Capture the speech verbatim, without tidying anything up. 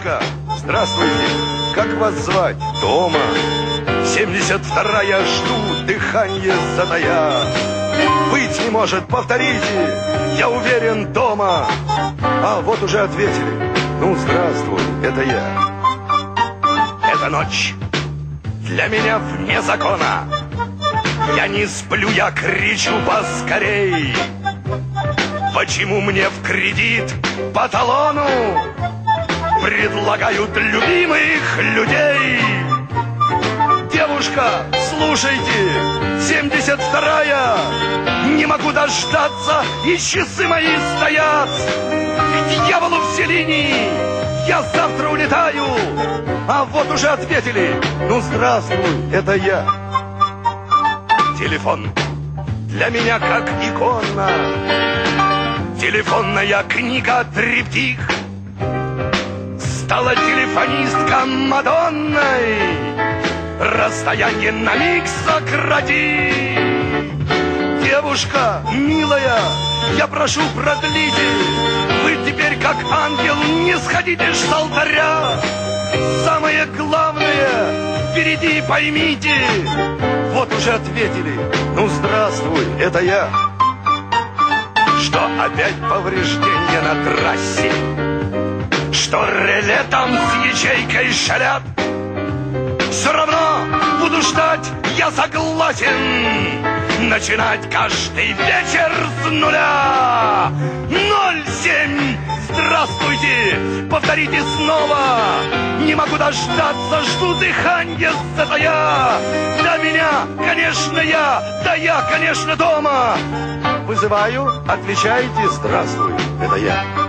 Девушка, здравствуйте. Как вас звать? Тома. семьдесят вторая, жду, дыхание затая. Быть не может, повторите. Я уверен, дома. А вот уже ответили. Ну, здравствуй, это я. Эта ночь для меня вне закона. Я не сплю, я кричу поскорей. Почему мне в кредит по талону предлагают любимых людей? Девушка, слушайте, семьдесят вторая, не могу дождаться, и часы мои стоят. К дьяволу все линии, я завтра улетаю. А вот уже ответили, ну здравствуй, это я. Телефон для меня как икона, телефонная книга триптих. Стала телефонистка Мадонной, расстояние на миг сократи. Девушка, милая, я прошу, продлите. Вы теперь как ангел, не сходите ж с алтаря. Самое главное впереди, поймите. Вот уже ответили, ну здравствуй, это я. Что опять повреждения на трассе, что реле там с ячейкой шалят. Все равно буду ждать, я согласен начинать каждый вечер с нуля. Ноль семь, здравствуйте, повторите снова. Не могу дождаться, жду дыханья затая. Да меня, конечно, я, да я, конечно, дома. Вызываю, отвечайте, здравствуй, это я.